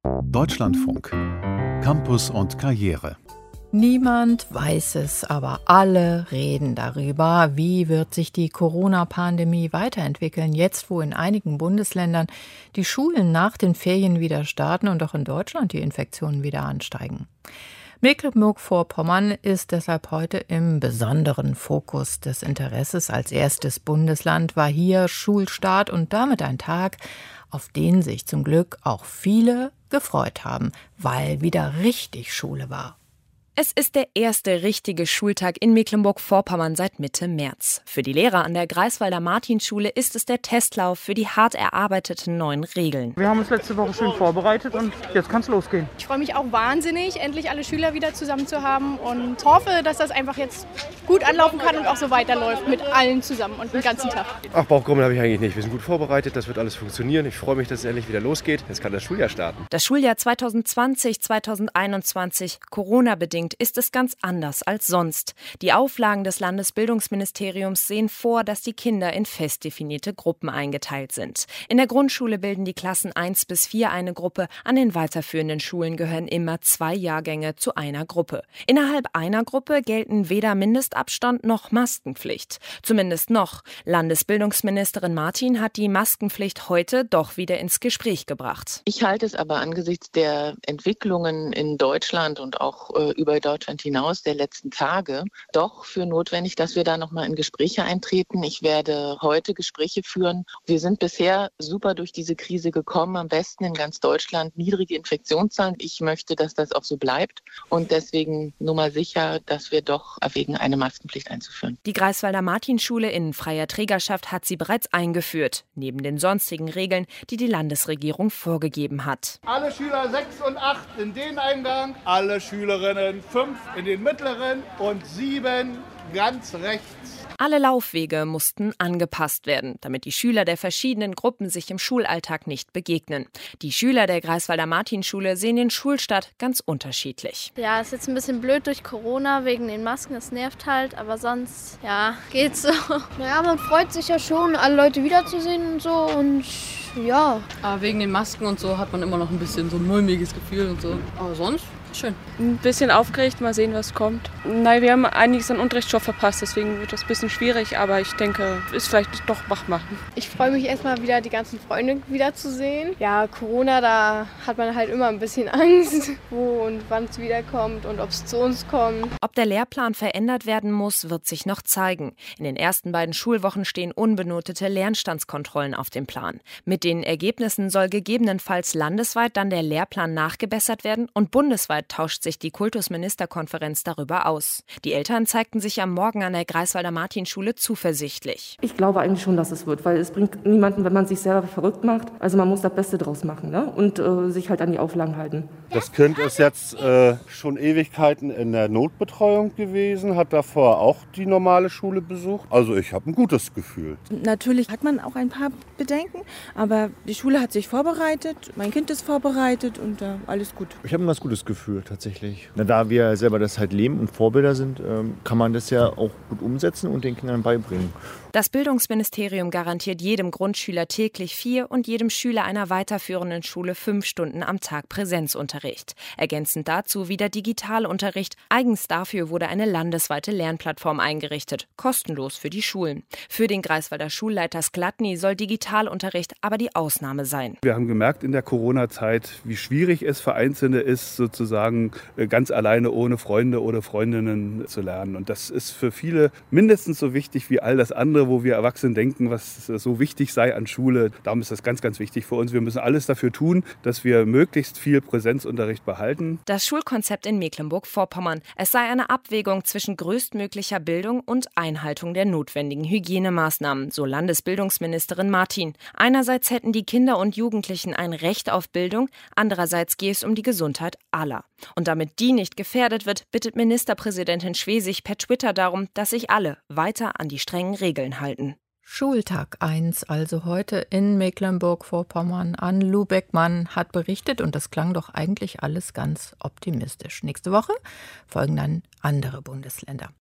Deutschlandfunk. Campus und Karriere. Niemand weiß es, aber alle reden darüber. Wie wird sich die Corona-Pandemie weiterentwickeln, jetzt wo in einigen Bundesländern die Schulen nach den Ferien wieder starten und auch in Deutschland die Infektionen wieder ansteigen? Mecklenburg-Vorpommern ist deshalb heute im besonderen Fokus des Interesses. Als erstes Bundesland war hier Schulstart und damit ein Tag, auf den sich zum Glück auch viele gefreut haben, weil wieder richtig Schule war. Es ist der erste richtige Schultag in Mecklenburg-Vorpommern seit Mitte März. Für die Lehrer an der Greifswalder Martinschule ist es der Testlauf für die hart erarbeiteten neuen Regeln. Wir haben uns letzte Woche schön vorbereitet und jetzt kann es losgehen. Ich freue mich auch wahnsinnig, endlich alle Schüler wieder zusammen zu haben und hoffe, dass das einfach jetzt gut anlaufen kann und auch so weiterläuft mit allen zusammen und den ganzen Tag. Ach, Bauchgrummeln habe ich eigentlich nicht. Wir sind gut vorbereitet, das wird alles funktionieren. Ich freue mich, dass es endlich wieder losgeht. Jetzt kann das Schuljahr starten. Das Schuljahr 2020/2021, Corona-bedingt, ist es ganz anders als sonst. Die Auflagen des Landesbildungsministeriums sehen vor, dass die Kinder in fest definierte Gruppen eingeteilt sind. In der Grundschule bilden die Klassen 1 bis 4 eine Gruppe, an den weiterführenden Schulen gehören immer 2 Jahrgänge zu einer Gruppe. Innerhalb einer Gruppe gelten weder Mindestabstand noch Maskenpflicht. Zumindest noch. Landesbildungsministerin Martin hat die Maskenpflicht heute doch wieder ins Gespräch gebracht. Ich halte es aber angesichts der Entwicklungen in Deutschland und auch über Deutschland hinaus der letzten Tage doch für notwendig, dass wir da nochmal in Gespräche eintreten. Ich werde heute Gespräche führen. Wir sind bisher super durch diese Krise gekommen, am besten in ganz Deutschland, niedrige Infektionszahlen. Ich möchte, dass das auch so bleibt und deswegen nur mal sicher, dass wir doch erwägen, eine Maskenpflicht einzuführen. Die Greifswalder Martinschule in freier Trägerschaft hat sie bereits eingeführt, neben den sonstigen Regeln, die die Landesregierung vorgegeben hat. Alle Schüler 6 und 8 in den Eingang, alle Schülerinnen 5 in den mittleren und 7 ganz rechts. Alle Laufwege mussten angepasst werden, damit die Schüler der verschiedenen Gruppen sich im Schulalltag nicht begegnen. Die Schüler der Greifswalder Martinschule sehen den Schulstart ganz unterschiedlich. Ja, ist jetzt ein bisschen blöd durch Corona wegen den Masken, das nervt halt, aber sonst, ja, geht's so. Naja, man freut sich ja schon, alle Leute wiederzusehen und so und ja. Aber wegen den Masken und so hat man immer noch ein bisschen so ein mulmiges Gefühl und so. Aber sonst schön. Ein bisschen aufgeregt, mal sehen, was kommt. Nein, wir haben einiges an Unterrichtsstoff verpasst, deswegen wird das ein bisschen schwierig, aber ich denke, ist vielleicht doch machbar. Ich freue mich erstmal wieder, die ganzen Freunde wiederzusehen. Ja, Corona, da hat man halt immer ein bisschen Angst, wo und wann es wiederkommt und ob es zu uns kommt. Ob der Lehrplan verändert werden muss, wird sich noch zeigen. In den ersten beiden Schulwochen stehen unbenotete Lernstandskontrollen auf dem Plan. Mit den Ergebnissen soll gegebenenfalls landesweit dann der Lehrplan nachgebessert werden und bundesweit tauscht sich die Kultusministerkonferenz darüber aus. Die Eltern zeigten sich am Morgen an der Greifswalder Martinschule zuversichtlich. Ich glaube eigentlich schon, dass es wird, weil es bringt niemanden, wenn man sich selber verrückt macht. Also man muss das Beste draus machen, ne? Und sich halt an die Auflagen halten. Das Kind ist jetzt schon Ewigkeiten in der Notbetreuung gewesen, hat davor auch die normale Schule besucht. Also ich habe ein gutes Gefühl. Natürlich hat man auch ein paar Bedenken, aber die Schule hat sich vorbereitet, mein Kind ist vorbereitet und alles gut. Ich habe ein ganz gutes Gefühl tatsächlich. Da wir selber das halt leben und Vorbilder sind, kann man das ja auch gut umsetzen und den Kindern beibringen. Das Bildungsministerium garantiert jedem Grundschüler täglich 4 und jedem Schüler einer weiterführenden Schule 5 Stunden am Tag Präsenzunterricht. Ergänzend dazu wieder Digitalunterricht. Eigens dafür wurde eine landesweite Lernplattform eingerichtet, kostenlos für die Schulen. Für den Greifswalder Schulleiter Sklatny soll Digitalunterricht aber die Ausnahme sein. Wir haben gemerkt in der Corona-Zeit, wie schwierig es für Einzelne ist, sozusagen ganz alleine ohne Freunde oder Freundinnen zu lernen. Und das ist für viele mindestens so wichtig wie all das andere, wo wir Erwachsene denken, was so wichtig sei an Schule. Darum ist das ganz, ganz wichtig für uns. Wir müssen alles dafür tun, dass wir möglichst viel Präsenzunterricht behalten. Das Schulkonzept in Mecklenburg-Vorpommern. Es sei eine Abwägung zwischen größtmöglicher Bildung und Einhaltung der notwendigen Hygienemaßnahmen, so Landesbildungsministerin Martin. Einerseits hätten die Kinder und Jugendlichen ein Recht auf Bildung, andererseits gehe es um die Gesundheit aller. Und damit die nicht gefährdet wird, bittet Ministerpräsidentin Schwesig per Twitter darum, dass sich alle weiter an die strengen Regeln halten. Schultag 1, also heute in Mecklenburg-Vorpommern. Anne Beckmann hat berichtet und das klang doch eigentlich alles ganz optimistisch. Nächste Woche folgen dann andere Bundesländer.